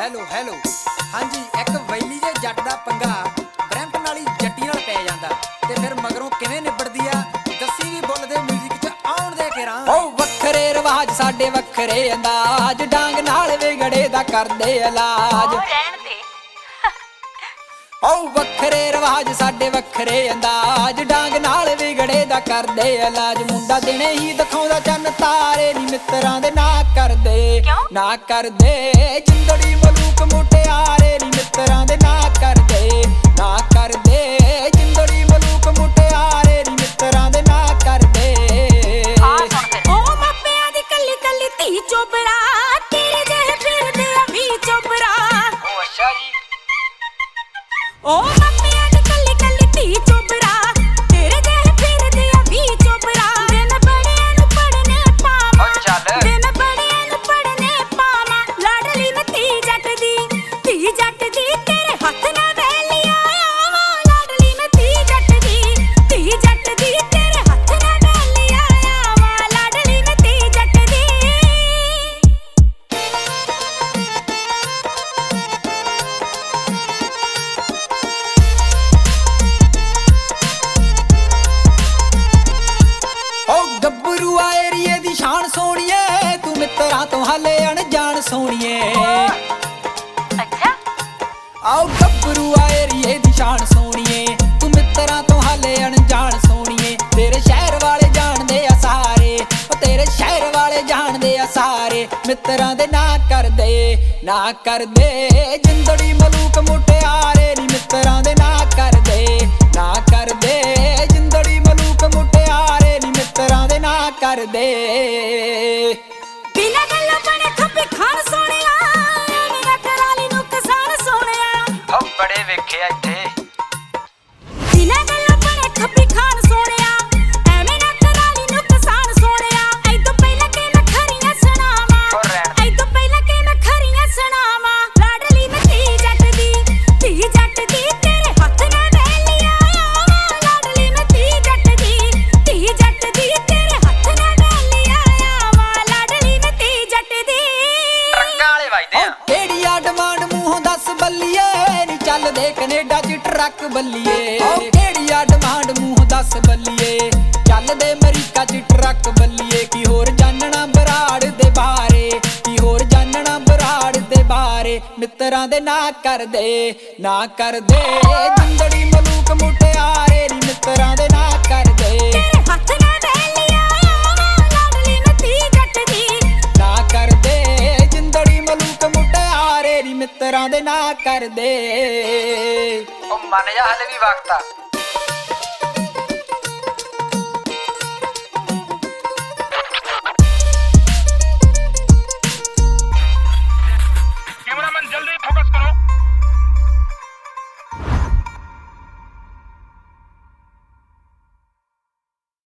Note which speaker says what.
Speaker 1: hello hello ਹਾਂਜੀ ਇੱਕ ਵੈਲੀ ਜੇ ਜੱਟ ਦਾ ਪੰਗਾ ਬ੍ਰੈਂਪਟਨ ਵਾਲੀ ਜੱਟੀ ਨਾਲ ਪੈ ਜਾਂਦਾ ਤੇ ਫਿਰ ਮਗਰੋਂ ਕਿਵੇਂ ਨਿਬੜਦੀ ਆ ਦੱਸੀ ਵੀ ਬੁੱਲ ਦੇ ਮਿਊਜ਼ਿਕ 'ਚ ਆਉਣ ਦੇ ਕੇ ਰਾਂ ਓ ਵੱਖਰੇ ਰਿਵਾਜ ਸਾਡੇ ਵੱਖਰੇ ਅੰਦਾਜ਼ ਡਾਂਗ ਨਾਲ ਵਿਗੜੇ ਦਾ ਕਰਦੇ ਇਲਾਜ ਓ ਵੱਖਰੇ ਰਿਵਾਜ ਸਾਡੇ ਵੱਖਰੇ ਅੰਦਾਜ਼ ਡਾਂਗ ਨਾਲ ਵਿਗੜੇ ਦਾ ਕਰਦੇ ਇਲਾਜ ਮੁੰਡਾ ਦਿਨੇ ਹੀ ਦਿਖਾਉਂਦਾ ਚੰਨ ਤਾਰੇ ਨੀ ਮਿੱਤਰਾਂ ਦੇ ਨਾ ਕਰਦੇ ਜਿੰਦੜੀ ਮਲੂਕ ਮੁਟਿਆਰੇ ਨੀ ਮਿੱਤਰਾਂ ਦੇ ਨਾ ਕਰਦੇ ਜਿੰਦੜੀ ਮਲੂਕ ਮੁਟਿਆਰੇ ਨੀ ਮਿੱਤਰਾਂ ਦੇ ਨਾ ਕਰਦੇ
Speaker 2: ਓ ਮਾਪਿਆਂ ਦੀ ਕੱਲੀ ਕੱਲੀ ਧੀ ਚੋਬਰਾ ਤੇਰੇ ਜਿਹੇ ਫਿਰਦੇ ਆ ਵੀ ਚੋਬਰਾ
Speaker 1: ਓ ਅੱਛਾ ਜੀ
Speaker 2: ਓ ਮਾਪਿਆਂ ਦੀ ਕੱਲੀ ਕੱਲੀ ਧੀ ਚੋਬਰਾ ਤੇਰੇ ਜਿਹੇ ਫਿਰਦੇ ਆ ਵੀ ਚੋਬਰਾ ਦਿਨ ਬੜਿਆਂ ਨੂੰ ਪੜਨੇ ਪਾਵਾਂ ਦਿਨ ਬੜਿਆਂ ਨੂੰ ਪੜਨੇ ਪਾਵਾਂ ਲਾਡਲੀ ਮੈਂ ਧੀ ਜੱਟ ਦੀ ਤੇਰੇ ਹੱਥ ਨਾਲ ਵੈਲੀਆਂ ਆਵਾਂ ਲਾਡਲੀ ਮੈਂ ਧੀ ਜੱਟ ਦੀ ਤੇਰੇ ਹੱਥ ਨਾਲ ਵੈਲੀਆਂ ਆਵਾਂ ਲਾਡਲੀ ਮੈਂ ਧੀ ਜੱਟ ਦੀ
Speaker 1: ਓ ਗੱਭਰੂ ਆ ਏਰੀਏ ਦੀ ਸ਼ਾਨ ਸੋਹਣੀਏ ਤੂੰ ਮਿੱਤਰਾਂ ਤੋਂ ਹਾਲੇ ਅਣਜਾਣ ਸੋਹਣੀਏ
Speaker 2: ਅੱਛਾ
Speaker 1: ਆਓ ਗੱਭਰੂ ਆ ਏਰੀਏ ਦੀ ਸ਼ਾਨ ਸੋਹਣੀਏ ਤੂੰ ਮਿੱਤਰਾਂ ਤੋਂ ਹਾਲੇ ਅਣਜਾਣ ਸੋਹਣੀਏ ਤੇਰੇ ਸ਼ਹਿਰ ਵਾਲੇ ਜਾਣਦੇ ਆ ਸਾਰੇ ਓ ਤੇਰੇ ਸ਼ਹਿਰ ਵਾਲੇ ਜਾਣਦੇ ਆ ਸਾਰੇ ਮਿੱਤਰਾਂ ਦੇ ਨਾ ਕਰਦੇ ਜਿੰਦੜੀ ਮਲੂਕ ਮੁਟਿਆਰੇ ਨੀ ਮਿੱਤਰਾਂ ਦੇ ਨਾ ਕਰਦੇ ਜਿੰਦੜੀ ਮਲੂਕ ਮੁਟਿਆਰੇ ਨੀ ਮਿੱਤਰਾਂ ਦੇ ਨਾ ਕਰਦੇ
Speaker 2: ਬਿਨਾਂ ਗੱਲੋਂ ਬਣੇ ਖੱਪੀ ਖਾਣ ਸੋਹਣਿਆ ਐਵੇਂ ਨਾ ਕਰਾਲੀ ਨੂੰ ਕਿਸਾਨ ਸੋਹਣਿਆ
Speaker 1: ਓ ਬੜੇ ਵੇਖਿਆ ਇੱਥੇ
Speaker 2: ਬਿਨਾਂ ਗੱਲੋਂ ਬਣੇ ਖੱਪੀ ਖਾਣ ਸੋਹਣਿਆ ਐਵੇਂ ਨਾ ਕਰਾਲੀ ਨੂੰ ਕਿਸਾਨ ਸੋਹਣਿਆ ਐਦੋਂ ਪਹਿਲਾਂ ਕਿ ਮੈਂ ਖਰੀਆਂ ਸੁਣਾਵਾਂ ਲਾਡਲੀ ਮੈਂ ਧੀ ਜੱਟ ਦੀ ਤੇਰੇ ਹੱਥ ਨਾਲ ਵੈਲੀਆਂ ਆਵਾਂ ਲਾਡਲੀ ਮੈਂ ਧੀ ਜੱਟ ਦੀ ਤੇਰੇ ਹੱਥ ਨਾਲ ਵੈਲੀਆਂ ਆਵਾਂ ਲਾਡਲੀ ਮੈਂ ਧੀ ਜੱਟ ਦੀ
Speaker 1: ਟਰੱਕਾਂ ਵਾਲੇ ਵੱਜਦੇ ਆ ਕਿਹੜੀ ਆ ਡਿਮਾਂਡ ਮੂੰਹੋਂ ਦੱਸ ਬੱਲੀਏ ਨੀ ਚੱਲਦੇ ਕੈਨੇਡਾ 'ਚ ਟਰੱਕ ਬੱਲੀਏ ਓ ਕਿਹੜੀ ਆ ਡਿਮਾਂਡ ਮੂੰਹੋਂ ਦੱਸ ਬੱਲੀਏ ਚੱਲਦੇ ਅਮਰੀਕਾ 'ਚ ਟਰੱਕ ਬੱਲੀਏ ਕੀ ਹੋਰ ਜਾਣਨਾ ਬਰਾੜ ਦੇ ਬਾਰੇ ਮਿੱਤਰਾਂ ਦੇ ਨਾ ਕਰਦੇ ਜਿੰਦੜੀ ਮਲੂਕ ਮੁਟਿਆਰੇ ਨੀ ਮਿੱਤਰਾਂ ਦੇ ਨਾ ਕਰਦੇ
Speaker 2: ਤੇਰੇ ਹੱਥ ਨਾਲ ਵੈਲੀਆਂ ਆਵਾਂ ਲਾਡਲੀ ਮੈਂ ਧੀ ਜੱਟ ਦੀ
Speaker 1: ਜਿੰਦੜੀ ਮਲੂਕ ਮੁਟਿਆਰੇ ਨੀ ਮਿੱਤਰਾਂ ਦੇ ਨਾ ਕਰਦੇ ਓ ਮੰਨ ਜਾ ਹਲੇ ਵੀ ਵਕਤ ਆ